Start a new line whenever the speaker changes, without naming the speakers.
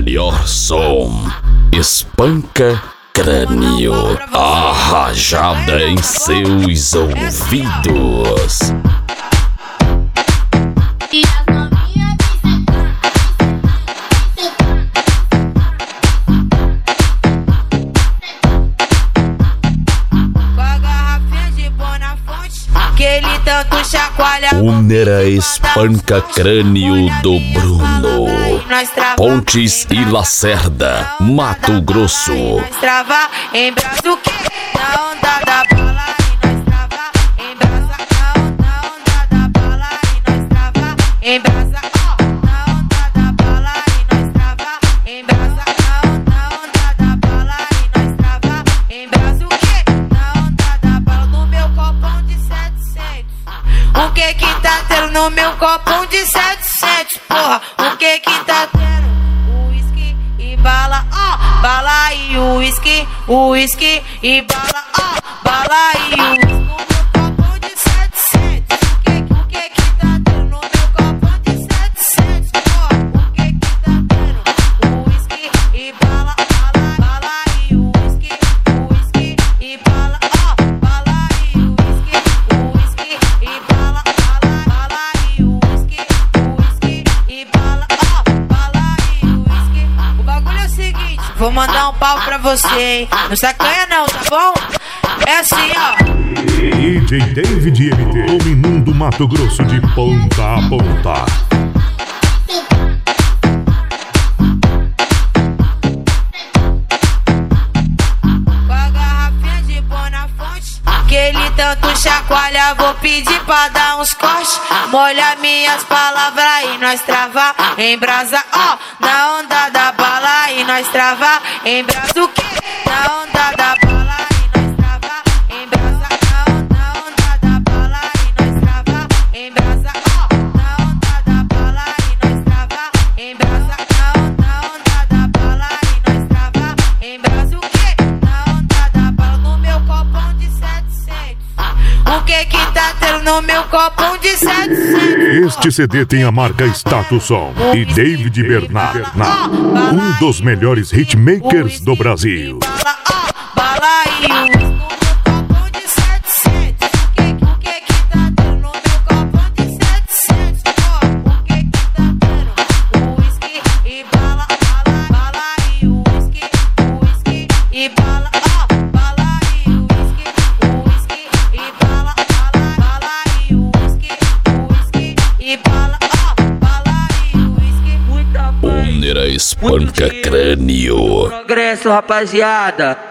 melhor som. Espanca Crânio, a rajada em seus ouvidos.
Que ele tanto chacoalha.
Únera Espanca Crânio do Bruno, Pontes e Lacerda, Mato Grosso.
Nós trava em braço que na onda da bala. E nós trava em brasa na onda da bala. E nós trava em brasa na onda da bala. E nós trava em brasa na onda da bala. E nós trava em braço que na onda da bala. No meu copão de 700. O que que tá tendo no meu copão de 700? Porra, o que que tá tendo? Uísque e bala, bala e uísque, uísque e bala, bala e uísque. No meu copão de 700. O que que tá tendo no meu copão de 700? Porra, o que que tá tendo? Uísque e bala, bala e uísque, uísque e bala, bala e uísque, uísque e bala, bala e uísque, uísque e bala, bala e uísque. O bagulho é o seguinte, vou mandar um pau pra você, hein? Não sacanha não, tá bom? É assim, ó.
DJ David MT, dominando Mato Grosso de ponta a ponta.
Com a garrafinha de pão na fonte, que ele tanto chacoalha, vou pedir pra dar uns cortes. Molha minhas palavras e nós trava em brasa, na onda da bala. E nós trava em brasa o que? Na onda da bala. E nós trava em brasa na onda da bala. E nós trava em brasa na onda da bala. E nós trava em brasa na onda da bala. E nós trava em brasa o que? Na onda da bala. No meu copão de 700. O que que tá tendo no meu copão de 700?
Este CD tem a marca Status Som e David Bernard, um dos melhores hitmakers do Brasil.
Bala e uísque. No meu copão de 700. O que que tá tendo no meu copão de 700? O que que tá tendo? Uísque e bala, bala e uísque, uísque e bala, bala e uísque, uísque e bala, bala e uísque, uísque e bala, bala e uísque. Muita paz.
Únera Espanca Crânio.
Progresso, rapaziada.